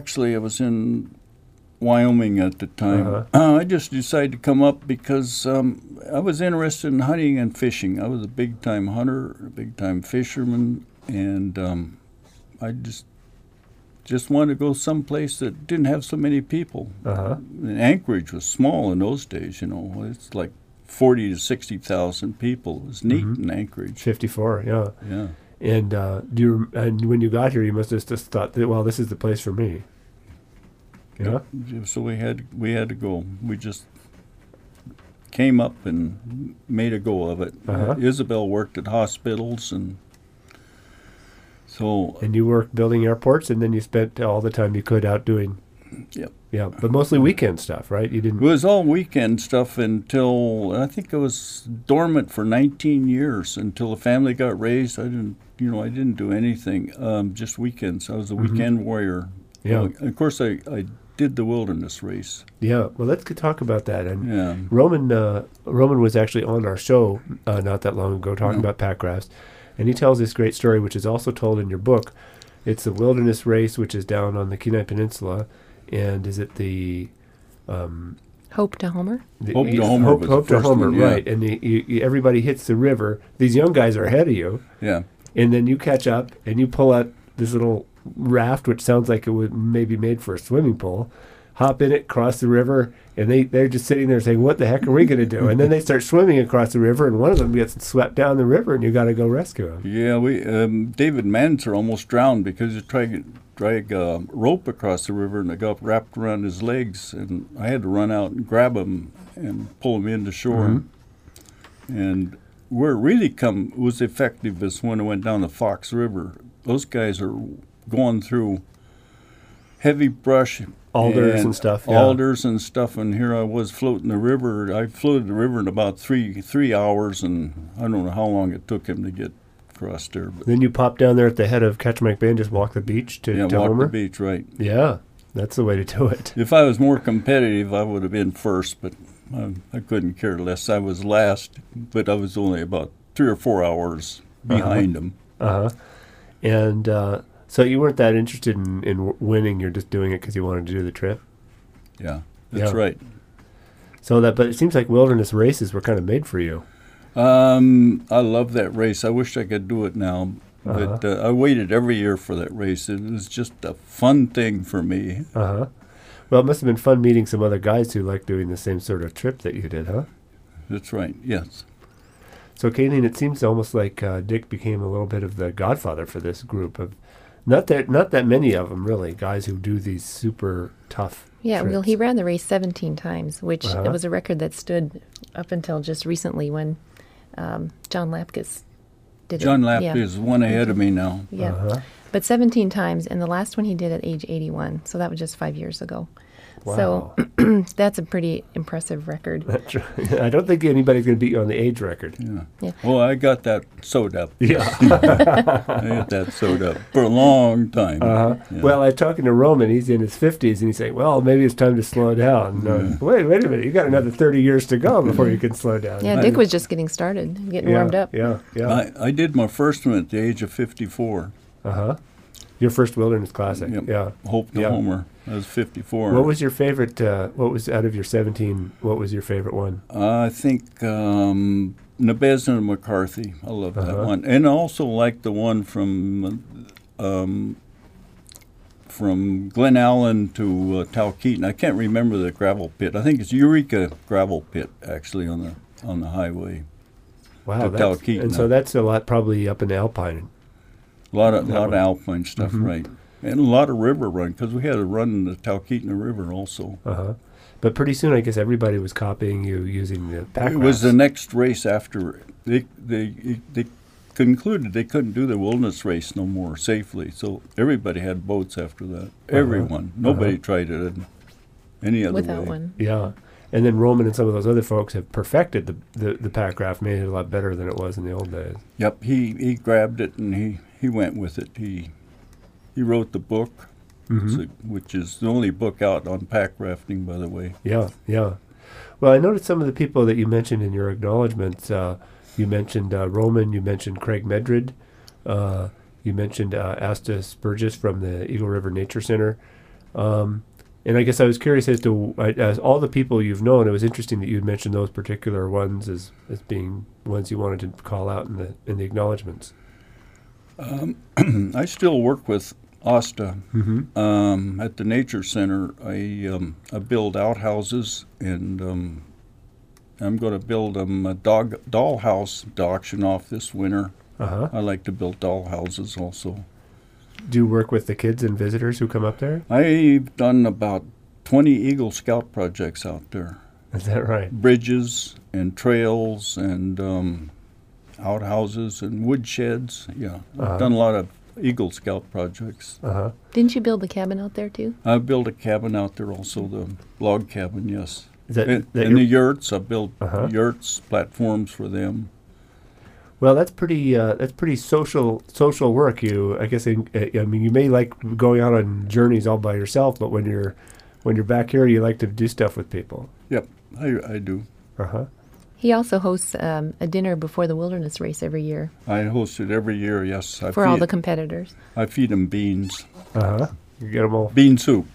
Wyoming at the time. I just decided to come up because I was interested in hunting and fishing. I was a big-time hunter, a big-time fisherman, and I just wanted to go someplace that didn't have so many people. And Anchorage was small in those days, you know. It's like 40 to 60,000 people. It was neat in Anchorage. 54, yeah. Yeah. And and when you got here, you must have just thought that, well, this is the place for me. Yeah. So we had to go. We just came up and made a go of it. Isabel worked at hospitals, and so. And you worked building airports, and then you spent all the time you could out doing. Yep. Yeah, but mostly weekend stuff, right? You didn't. It was all weekend stuff until I think it was dormant for 19 years until the family got raised. I didn't do anything. Just weekends. I was a weekend warrior. Yeah. Of course, I did the wilderness race. Yeah. Well, let's talk about that. And Yeah. Roman was actually on our show not that long ago talking about pack rafts, and he tells this great story, which is also told in your book. It's the wilderness race, which is down on the Kenai Peninsula, and is it the Hope to Homer? Hope to Homer was the first one, yeah. right? And everybody hits the river. These young guys are ahead of you. Yeah. And then you catch up and you pull out this little raft, which sounds like it would maybe made for a swimming pool, hop in it, cross the river, and they're just sitting there saying, what the heck are we going to do? And then they start swimming across the river, and one of them gets swept down the river, and you got to go rescue him. Yeah, David Manser almost drowned because he tried to drag a rope across the river, and it got wrapped around his legs, and I had to run out and grab him and pull him into shore. And where it really was effective is when it went down the Fox River. Those guys are going through heavy brush, alders and stuff. Yeah. Alders and stuff, and here I was floating the river. I floated the river in about three hours, and I don't know how long it took him to get across there. But then you pop down there at the head of Ketchimak Bay and just walk the beach to walk Homer? the beach, right. Yeah, that's the way to do it. If I was more competitive, I would have been first, but I couldn't care less. I was last, but I was only about 3 or 4 hours behind him. And so you weren't that interested in winning. You're just doing it because you wanted to do the trip? Yeah, that's right. But it seems like wilderness races were kind of made for you. I love that race. I wish I could do it now. But I waited every year for that race. It was just a fun thing for me. Well, it must have been fun meeting some other guys who like doing the same sort of trip that you did, huh? That's right, yes. So, Kayleen, it seems almost like Dick became a little bit of the godfather for this group of not that many of them, really, guys who do these super tough Yeah, trips. well, he ran the race 17 times, which it was a record that stood up until just recently when John Lapkus did it. John Lapkus is one ahead of me now. Yeah, but 17 times, and the last one he did at age 81, so that was just 5 years ago. Wow. So that's a pretty impressive record. That's right. I don't think anybody's going to beat you on the age record. Yeah. Well, I got that sewed up. Yeah. I got that sewed up for a long time. Yeah. Well, I was talking to Roman. He's in his 50s, and he's saying, well, maybe it's time to slow down. Wait a minute. You got another 30 years to go before you can slow down. Yeah, Dick was just getting started, getting warmed up. Yeah. I did my first one at the age of 54. Your first Wilderness Classic. Yep. Yeah. Hope to Homer. I was 54. What was your favorite, what was out of your 17, what was your favorite one? I think Nebezna and McCarthy. I love that one. And I also like the one from Glen Allen to Talkeetna. I can't remember the gravel pit. I think it's Eureka Gravel Pit, actually, on the highway. Wow. To Talkeetna. And so that's a lot probably up in Alpine. A lot of alpine stuff, right. And a lot of river run, because we had to run the Talkeetna River also. But pretty soon, I guess everybody was copying you using the pack It was the next race after. They concluded they couldn't do the wilderness race no more safely, so everybody had boats after that. Everyone. Nobody tried it any other Without way. one. Yeah. And then Roman and some of those other folks have perfected the Packraft, made it a lot better than it was in the old days. Yep, he grabbed it and he went with it. He wrote the book, which is the only book out on pack rafting, by the way. Yeah, yeah. Well, I noticed some of the people that you mentioned in your acknowledgments. You mentioned Roman, you mentioned Craig Medred, you mentioned Asta Spurgis from the Eagle River Nature Center. And I guess I was curious as to as all the people you've known. It was interesting that you'd mentioned those particular ones as being ones you wanted to call out in the acknowledgments. I still work with Asta at the Nature Center. I build outhouses, and I'm going to build them a doll house to auction off this winter. I like to build doll houses also. Do you work with the kids and visitors who come up there? I've done about 20 Eagle Scout projects out there. Is that right? Bridges and trails and outhouses and woodsheds. Yeah, I've done a lot of Eagle Scout projects. Didn't you build the cabin out there too? I built a cabin out there also, the log cabin, yes. Is that, and the yurts, I built yurts, platforms for them. Well, that's pretty social work. I guess I mean, you may like going out on journeys all by yourself, but when you're back here, you like to do stuff with people. Yep, I do. He also hosts a dinner before the wilderness race every year. I host it every year, yes. For all the competitors. I feed them beans. You get them all. Bean soup.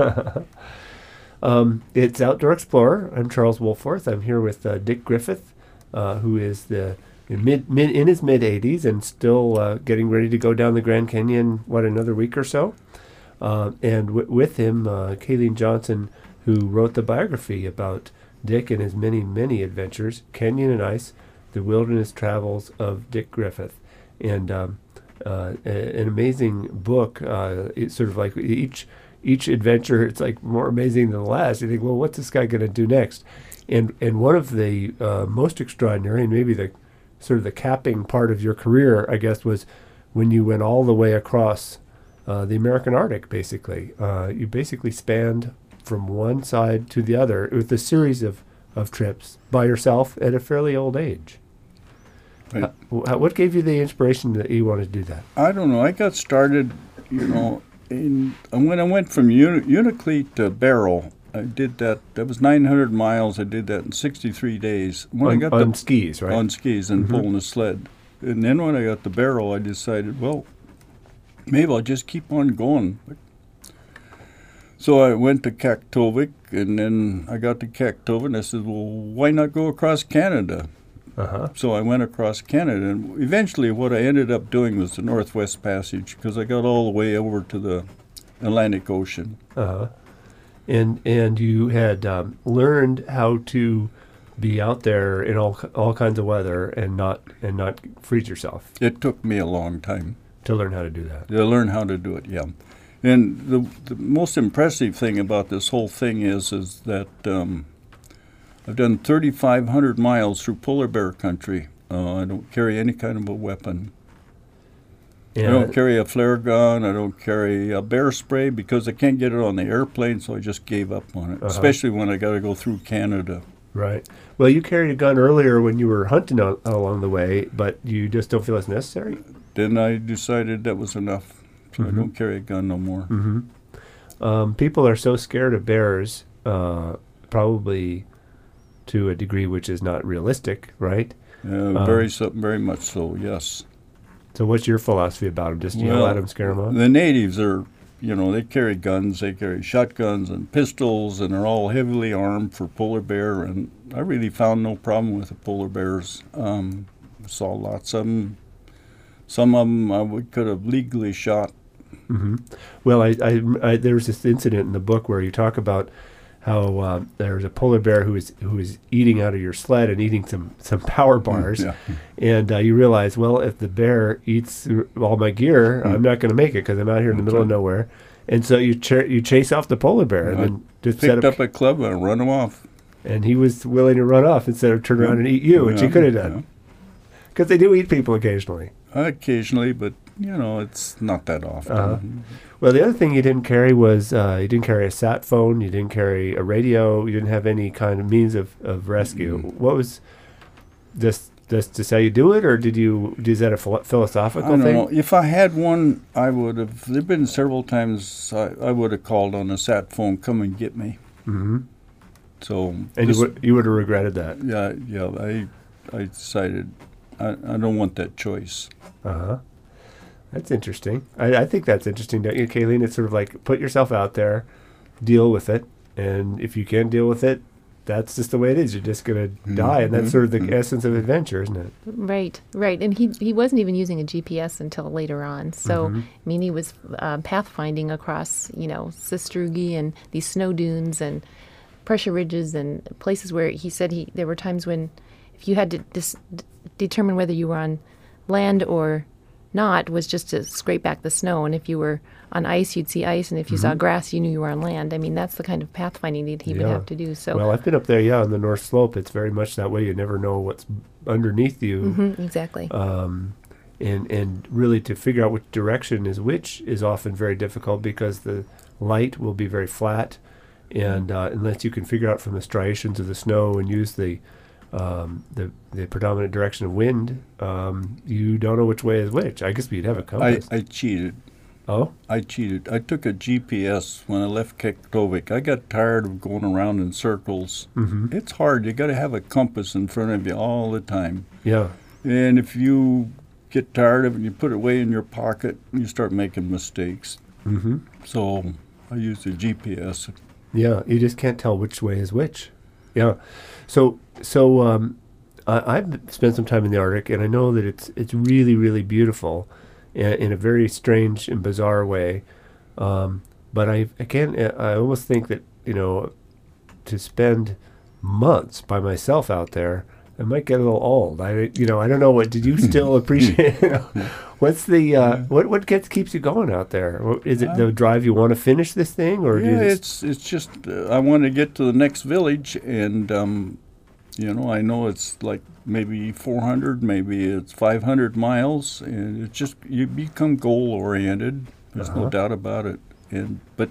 It's Outdoor Explorer. I'm Charles Wohlforth. I'm here with Dick Griffith, who is in his mid-80s and still getting ready to go down the Grand Canyon, another week or so. And with him, Kayleen Johnson, who wrote the biography about Dick and his many, many adventures, Canyon and Ice, The Wilderness Travels of Dick Griffith. And an amazing book. It's sort of like each adventure, it's like more amazing than the last. You think, well, what's this guy going to do next? And one of the most extraordinary, and maybe the sort of the capping part of your career, I guess, was when you went all the way across the American Arctic, basically. You basically spanned from one side to the other with a series of trips by yourself at a fairly old age. Right. What gave you the inspiration that you wanted to do that? I don't know. I got started, when I went from Unalakleet to Barrow. I did that. That was 900 miles. I did that in 63 days. On skis, right? On skis and pulling a sled. And then when I got to Barrow, I decided, well, maybe I'll just keep on going. So I went to Kaktovik, and then I got to Kaktovik, and I said, well, why not go across Canada? So I went across Canada, and eventually what I ended up doing was the Northwest Passage, because I got all the way over to the Atlantic Ocean. And you had learned how to be out there in all kinds of weather and not freeze yourself. It took me a long time to learn how to do that. To learn how to do it, yeah. And the most impressive thing about this whole thing is that I've done 3,500 miles through polar bear country. I don't carry any kind of a weapon. I don't carry a flare gun. I don't carry a bear spray because I can't get it on the airplane, so I just gave up on it, especially when I got to go through Canada. Right. Well, you carried a gun earlier when you were hunting along the way, but you just don't feel it's necessary? Then I decided that was enough, so I don't carry a gun no more. People are so scared of bears, probably to a degree which is not realistic, right? Very much so, yes. So what's your philosophy about them? Just yell at them, scare them off? The natives are, they carry guns. They carry shotguns and pistols, and they're all heavily armed for polar bear. And I really found no problem with the polar bears. Saw lots of them. Some of them we could have legally shot. Well, I there was this incident in the book where you talk about how there was a polar bear who was eating out of your sled and eating some power bars, and you realize, well, if the bear eats all my gear, I'm not going to make it because I'm out here in the middle of nowhere, and so you chase off the polar bear and then just picked up a club and run him off, and he was willing to run off instead of turn around and eat you, which he could have done, because they do eat people occasionally. Occasionally, but it's not that often. Well, the other thing you didn't carry was you didn't carry a sat phone, you didn't carry a radio, you didn't have any kind of means of rescue. What was this just how you do it, or is that a philosophical I don't thing? know. If I had one, I would have. There've been several times I would have called on a sat phone, come and get me. Mm-hmm. So And you would have regretted that. Yeah. I decided I don't want that choice. Uh-huh. That's interesting. I think that's interesting, don't you, Kayleen? It's sort of like put yourself out there, deal with it, and if you can't deal with it, that's just the way it is. You're just going to die, and that's sort of the essence of adventure, isn't it? Right. And he wasn't even using a GPS until later on. So, I mean, he was pathfinding across, Sistrugi and these snow dunes and pressure ridges and places where he said there were times when if you had to determine whether you were on land or not was just to scrape back the snow. And if you were on ice, you'd see ice. And if you saw grass, you knew you were on land. I mean, that's the kind of pathfinding that he would have to do. So, well, I've been up there, on the North Slope. It's very much that way. You never know what's underneath you. Exactly. And really to figure out which direction is which is often very difficult because the light will be very flat. And unless you can figure out from the striations of the snow and use the predominant direction of wind, you don't know which way is which. I guess we'd have a compass. I cheated. Oh? I cheated. I took a GPS when I left Kaktovik. I got tired of going around in circles. It's hard. You got to have a compass in front of you all the time. Yeah. And if you get tired of it and you put it away in your pocket, you start making mistakes. So I used a GPS. Yeah, you just can't tell which way is which. Yeah. So I've spent some time in the Arctic, and I know that it's really, really beautiful in a very strange and bizarre way. But I almost think that, to spend months by myself out there, I might get a little old. I don't know. Did you still appreciate? What's the what keeps you going out there? Is it the drive you want to finish this thing, or it's just I want to get to the next village, and I know it's like maybe 400, maybe it's 500 miles, and it's just you become goal oriented. There's no doubt about it. But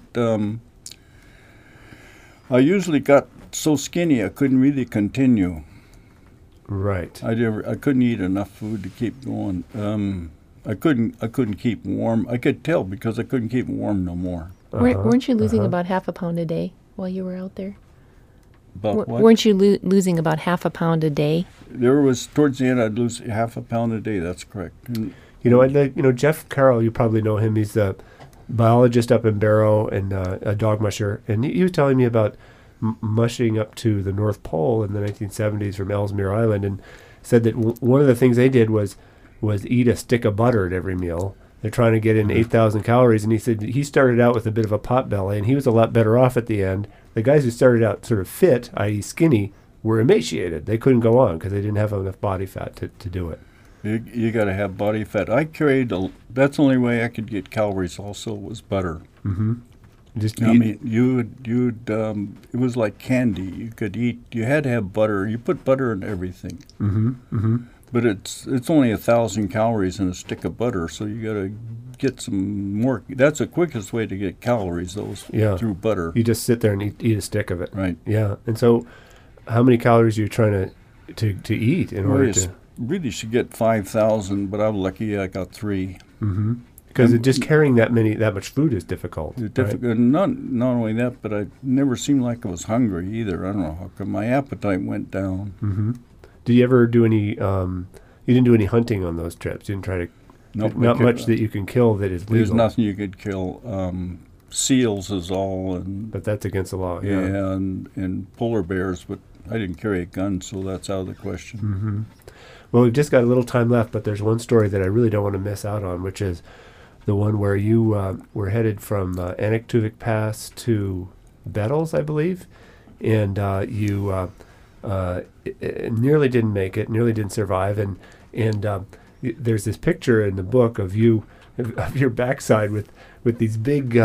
I usually got so skinny I couldn't really continue. Right. I couldn't eat enough food to keep going. I couldn't keep warm. I could tell because I couldn't keep warm no more. Weren't you losing about half a pound a day while you were out there? About what? Weren't you losing about half a pound a day? There was towards the end I'd lose half a pound a day. That's correct. And, Jeff Carroll, you probably know him. He's a biologist up in Barrow and a dog musher, and he was telling me about mushing up to the North Pole in the 1970s from Ellesmere Island, and said that one of the things they did was eat a stick of butter at every meal. They're trying to get in 8,000 calories, and he said he started out with a bit of a pot belly, and he was a lot better off at the end. The guys who started out sort of fit, i.e. skinny, were emaciated. They couldn't go on because they didn't have enough body fat to do it. You got to have body fat. I carried that's the only way I could get calories. Also, was butter. It was like candy. You could eat. You had to have butter. You put butter in everything. But it's only 1,000 calories in a stick of butter, so you got to get some more. That's the quickest way to get calories, through butter. You just sit there and eat a stick of it. Right. Yeah. And so, how many calories are you trying to eat in order to? Really should get 5,000, but I'm lucky I got 3. Because just carrying that much food is difficult. It's difficult. Right? Not only that, but I never seemed like I was hungry either. I don't know how come my appetite went down. Did you ever do any? You didn't do any hunting on those trips. You didn't try to. Nope, not much that you can kill that is legal. There's nothing you could kill. Seals is all, but that's against the law. Yeah, and polar bears. But I didn't carry a gun, so that's out of the question. Well, we've just got a little time left, but there's one story that I really don't want to miss out on, which is the one where you were headed from Anaktuvik Pass to Bettles, I believe, and you nearly didn't make it, nearly didn't survive, and there's this picture in the book of you, of your backside with with these big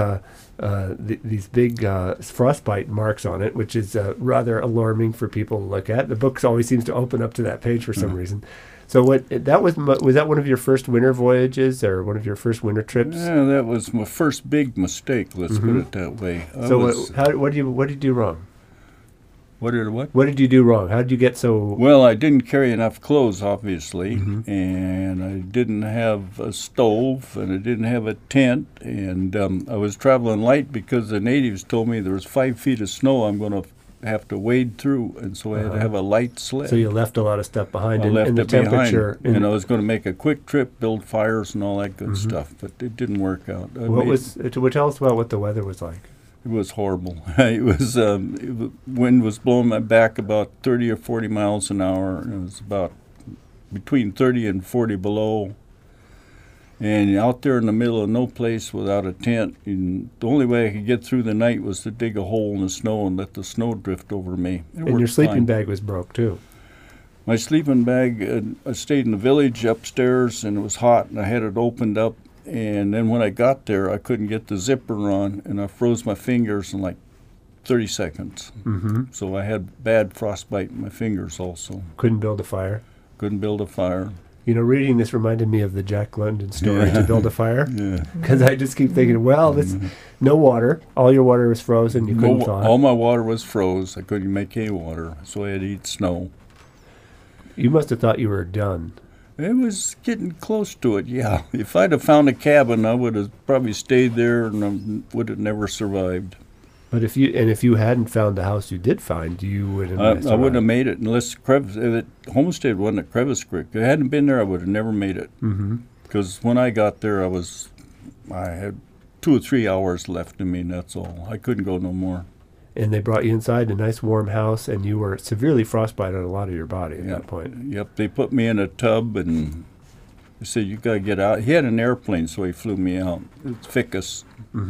frostbite marks on it, which is rather alarming for people to look at. The book always seems to open up to that page for some reason. So was that one of your first winter voyages or one of your first winter trips? Yeah, that was my first big mistake. Let's put it that way. What did you do wrong? What did what? What did you do wrong? How did you get so? Well, I didn't carry enough clothes, obviously, and I didn't have a stove, and I didn't have a tent, and I was traveling light because the natives told me there was 5 feet of snow I'm going to have to wade through, and so I had to have a light sled. So you left a lot of stuff behind. I left the it behind, temperature. and I was going to make a quick trip, build fires and all that good stuff, but it didn't work out. Tell us about what the weather was like. It was horrible. Wind was blowing my back about 30 or 40 miles an hour, and it was about between 30 and 40 below. And out there in the middle of no place without a tent, and the only way I could get through the night was to dig a hole in the snow and let the snow drift over me. And your sleeping bag was broke, too. My sleeping bag, I stayed in the village upstairs, and it was hot, and I had it opened up. And then when I got there, I couldn't get the zipper on, and I froze my fingers in like 30 seconds. So I had bad frostbite in my fingers also. Couldn't build a fire? Couldn't build a fire. You know, reading this reminded me of the Jack London story, To Build a Fire. Because I just keep thinking, well, no water. All your water was frozen. You couldn't thaw it. All my water was froze. I couldn't make any water, so I had to eat snow. You must have thought you were done. It was getting close to it, yeah. If I'd have found a cabin, I would have probably stayed there and I would have never survived. But if you hadn't found the house you did find, you would have survived. I wouldn't have made it unless the homestead wasn't at Crevice Creek. If it hadn't been there, I would have never made it. Because when I got there, I had 2 or 3 hours left in me, and that's all. I couldn't go no more. And they brought you inside a nice warm house, and you were severely frostbite on a lot of your body at that point. Yep, they put me in a tub, and they said, you got to get out. He had an airplane, so he flew me out. It's Ficus.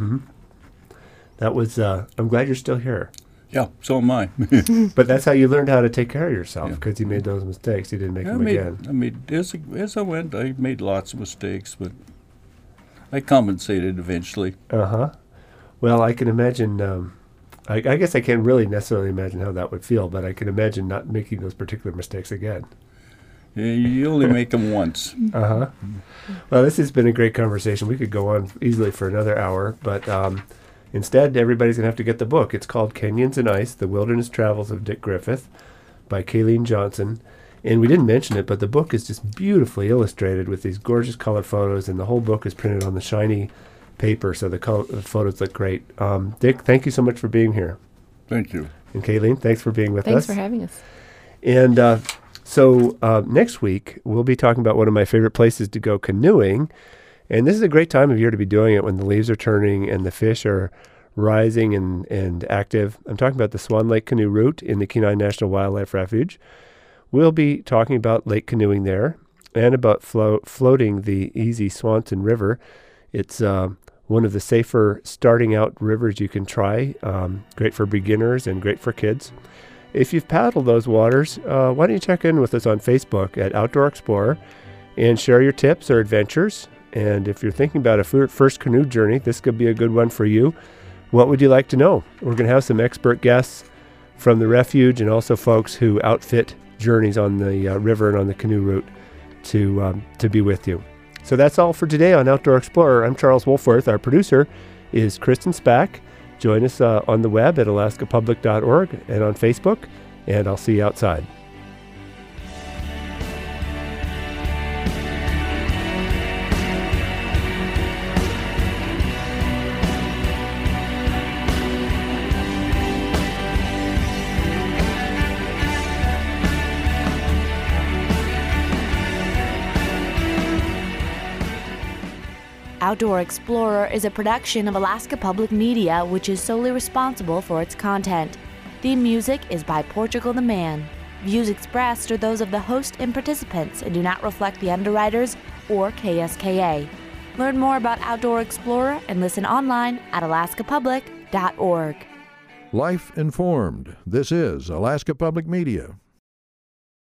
That was, I'm glad you're still here. Yeah, so am I. But that's how you learned how to take care of yourself, because you made those mistakes. You didn't make them again. As I went, I made lots of mistakes, but I compensated eventually. Well, I can imagine... I guess I can't really necessarily imagine how that would feel, but I can imagine not making those particular mistakes again. Yeah, you only make them once. Well, this has been a great conversation. We could go on easily for another hour, but instead, everybody's going to have to get the book. It's called Canyons and Ice, The Wilderness Travels of Dick Griffith by Kayleen Johnson. And we didn't mention it, but the book is just beautifully illustrated with these gorgeous color photos, and the whole book is printed on the shiny paper, so the photos look great. Dick, thank you so much for being here. Thank you. And Kayleen, thanks for being with us. Thanks for having us. And so next week, we'll be talking about one of my favorite places to go canoeing. And this is a great time of year to be doing it when the leaves are turning and the fish are rising and active. I'm talking about the Swan Lake Canoe Route in the Kenai National Wildlife Refuge. We'll be talking about lake canoeing there and about floating the easy Swanson River. It's one of the safer starting out rivers you can try. Great for beginners and great for kids. If you've paddled those waters, why don't you check in with us on Facebook at Outdoor Explorer and share your tips or adventures. And if you're thinking about a first canoe journey, this could be a good one for you. What would you like to know? We're going to have some expert guests from the refuge and also folks who outfit journeys on the river and on the canoe route to be with you. So that's all for today on Outdoor Explorer. I'm Charles Wolforth. Our producer is Kristen Spack. Join us on the web at alaskapublic.org and on Facebook, and I'll see you outside. Outdoor Explorer is a production of Alaska Public Media, which is solely responsible for its content. Theme music is by Portugal the Man. Views expressed are those of the host and participants and do not reflect the underwriters or KSKA. Learn more about Outdoor Explorer and listen online at alaskapublic.org. Life informed. This is Alaska Public Media.